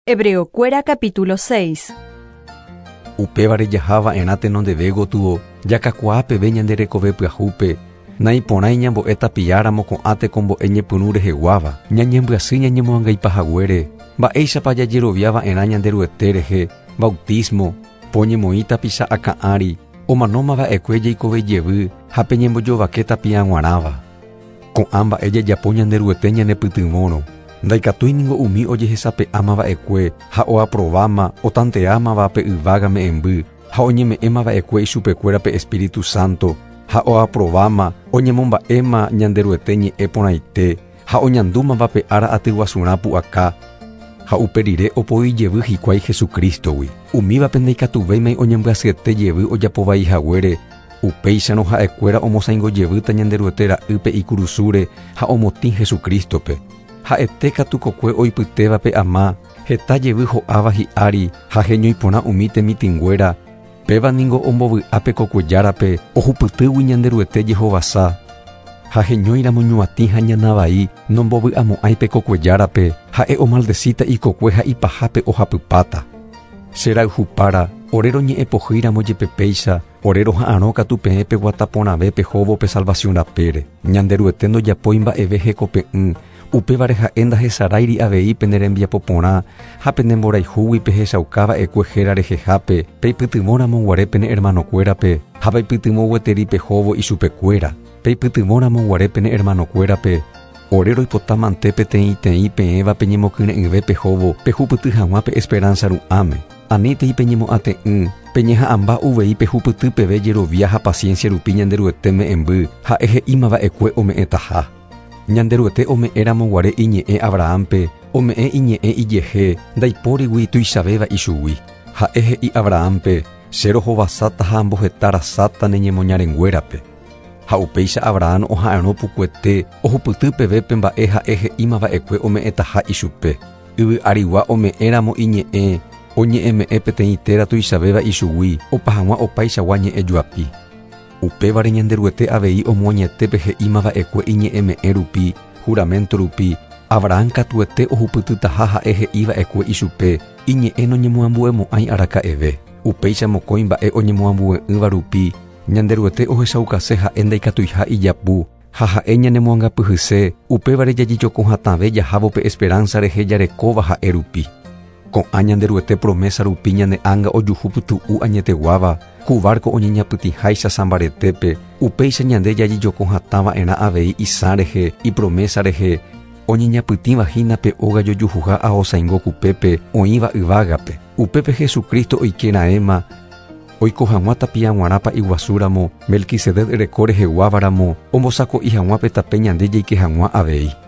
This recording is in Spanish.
Hebreokuéra capítulo 6. Upévare jaháva erãte nonde gotúvo, jakakuápe ñanderekove pyahúpe, naiporãi ñambo'e tapiáramo ko'ãte ko mbo'e ñepyrũ reheguáva, ñañembyasy ñañemo'ãngai pahaguére, mba'éichapa jajeroviáva erã ñanderuete rehe, bautismo, poñemoĩ tapicha aka'ãri, omanómava'ekue jaikovejevy ha peñembojovake tapia g̃uarãva. Ko'ã mba'e jajapo ñanderuete ñanepytyvõrõ. Ndaikatúingo umi ojehesape'ámava'ekue ha oaprováma otanteámava pe yvága me'ẽmby ha oñeme'ẽmava'ekue ichupekuéra pe Espíritu Santo ha oaprováma oñemomba'éma ñanderuete ñe'ẽ porãite ha oñandúmava pe ára atyguasurã pu'aka ha upe rire opoijevy hikuái Jesukrístogui. Umívape ndaikatuvéimai oñembyasyetéjevy ojapovaihaguére upéicharõ ha'ekuéra omosãingojevýta ñanderuete ra'ýpe ikurusúre ha omotĩ Jesukrístope. Ha'ete katu kokue oipytéva pe ama hetajevy ho'áva hi'ári ha heñoiporã umi temitĩnguéra péva ningo ombovy'ápe kokuejárape ohupytýgui ñanderuete jehovasa ha heñóiramo ñuatĩ ha ñanavai nombovy'amo'ãi pe kokuejárape ha'e omaldecíta ikokue ha ipahápe ohapypáta. Cherayhupára oréro ñe'ẽpohýramo jepepéicha oréro ha'ãrõ katu peẽ pe guataporãve pe hóvo pe salvación rapére ñanderuete ndojapói mba'eve hekope'ỹ upévare ha'e ndahesaráiri avei pene rembiapo porã ha pene mboraihúgui pe hechaukáva'ekue héra rehehápe peipytyvõramo guare pene hermanokuérape ha peipytyvõ gueteri pe hóvo ichupekuéra peipytyvõramo guare pene hermanokuérape oréro oipota mante peteĩ peẽva peñemokyrẽ'yve pe hóvo pehupyty hag̃ua pe Esperanza ru'ãme aníntei peñemo'ãte'ỹ peñeha'ãmba uvei pehupyty peve jerovia ha paciencia rupi ñanderuete me'ẽmby ha ehe'ímava'ekue ome'ẽtaha. Ñanderuete ome'éramo guare iñe'ẽ Abrahampe, ome'ẽ iñe'ẽ ijehe, ndaipórigui tuichavéva ichugui. Ha'e he'i Abrahampe, cherohovasáta ha ambohetarasáta neñemoñarenguérape. Ha upéicha Abraham oha'ãrõ pukuete, ohupyty pevépe mba'e ha'e he'ímava'ekue ome'ẽtaha ichupe. Yvy'arigua ome'éramo iñe'ẽ, oñe'ẽme'ẽ peteĩ téra tuichavéva ichugui, opa hag̃ua opaichagua ñe'ẽ juapi. Upévare ñanderuete avei omoañetépe he'ímava'ekue iñe'ẽme'ẽ rupi, juramento rupi, Abraham katuete ohupytytaha ha'e he'íva'ekue ichupe, iñe'ẽ noñemoambuemo'ãi araka'eve. Upéicha mokõi mba'e oñemoambue'ỹva rupi, ñanderuete ohechaukase ha'e ndaikatuiha ijapu, ha ha'e ñanemoangapyhyse, upévare jajijoko hatãve jahávo pe Esperanza rehe jarekóva ha'e rupi. Ko'ã ñanderuete promesa rupi ñane ãnga ojuhu pytu'u añeteguáva, ku barco oñeñapytĩháicha Sambaretépe, upéicha ñande jajijoko hatãva'erã avei isã rehe, ipromesa rehe, oñeñapytĩvahína pe óga jojuhuha ahosãingo kupépe oĩva yvágape. Upépe Jesukristo oikera'ẽma, oiko hag̃ua tapia g̃uarãpa iguasúramo, Melquisedec reko reheguávaramo, ombosako'i hag̃ua pe tape ñande jaike hag̃ua avei.